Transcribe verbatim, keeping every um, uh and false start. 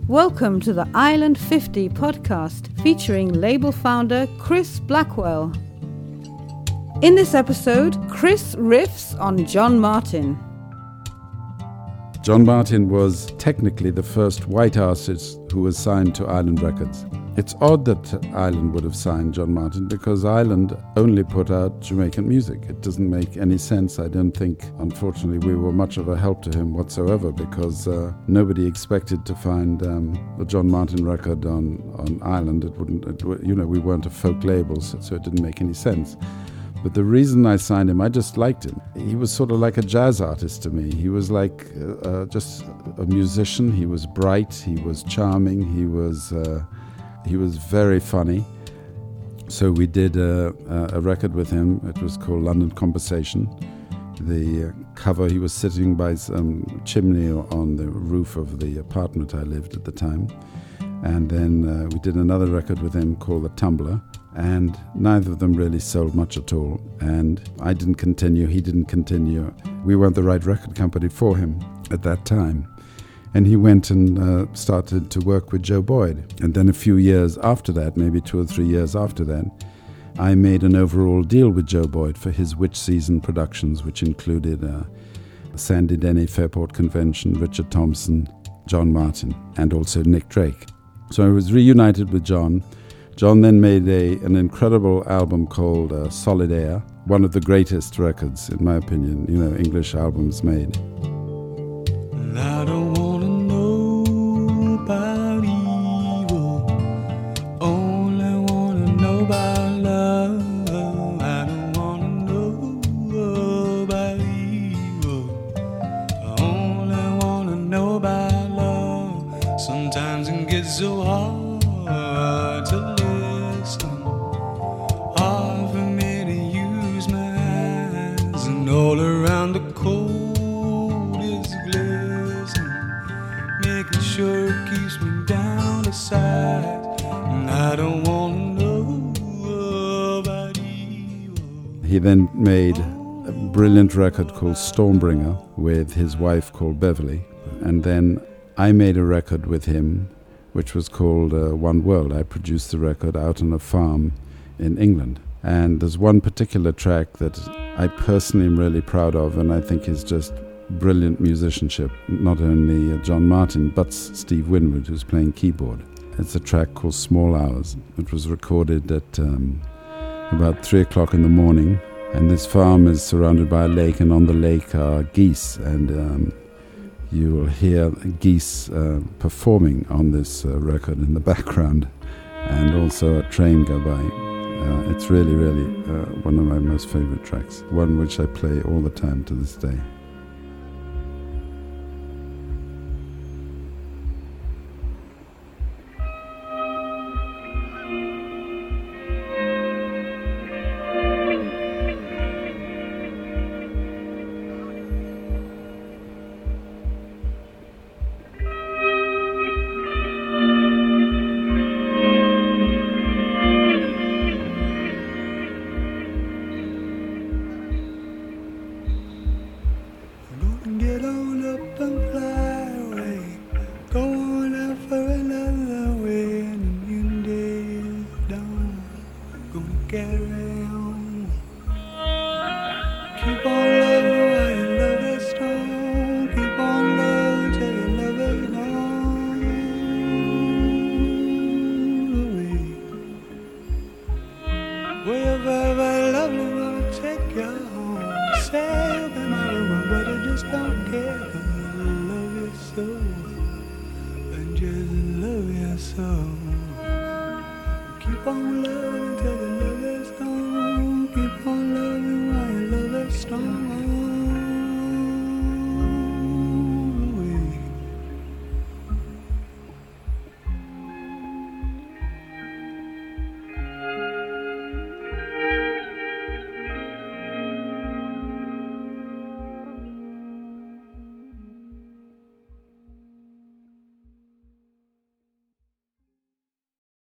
Welcome to the Island fifty podcast featuring label founder Chris Blackwell. In this episode, Chris riffs on John Martyn. John Martyn was technically the first white artist who was signed to Island Records. It's odd that Island would have signed John Martyn because Island only put out Jamaican music. It doesn't make any sense. I don't think, unfortunately, we were much of a help to him whatsoever because uh, nobody expected to find um, the John Martyn record on, on Island. It wouldn't, it, you know, we weren't a folk label, so, so it didn't make any sense. But the reason I signed him, I just liked him. He was sort of like a jazz artist to me. He was like uh, uh, just a musician. He was bright. He was charming. He was uh, he was very funny. So we did a, a record with him. It was called London Conversation. The cover, he was sitting by some chimney on the roof of the apartment I lived at the time. And then uh, we did another record with him called The Tumbler. And neither of them really sold much at all. And I didn't continue, he didn't continue. We weren't the right record company for him at that time. And he went and uh, started to work with Joe Boyd. And then a few years after that, maybe two or three years after that, I made an overall deal with Joe Boyd for his Witch Season productions, which included uh, Sandy Denny Fairport Convention, Richard Thompson, John Martyn, and also Nick Drake. So I was reunited with John. John then made a, an incredible album called uh, Solid Air, one of the greatest records, in my opinion, you know, English albums made. And I don't want to know about evil, only want to know about love. I don't want to know about evil, I only want to know about love. Sometimes it gets so hard to all around the cold is glistening, making sure it keeps me down to size. And I don't want to know about evil. He then made a brilliant record called Stormbringer with his wife called Beverly. And then I made a record with him which was called uh, One World. I produced the record out on a farm in England. And there's one particular track that I personally am really proud of, and I think is just brilliant musicianship. Not only John Martyn, but Steve Winwood, who's playing keyboard. It's a track called Small Hours. It was recorded at um, about three o'clock in the morning, and this farm is surrounded by a lake, and on the lake are geese, and um, you will hear geese uh, performing on this uh, record in the background, and also a train go by. Uh, it's really, really uh, one of my most favorite tracks, one which I play all the time to this day. Get on up and fly away, go on out for another way, and the new day is done, gonna carry on. Keep on loving while your love is strong, keep on loving till your love is gone away. Wherever lovely will take you home, say that my room, but I just don't care, 'cause I love you so, and just love you so. Keep on loving.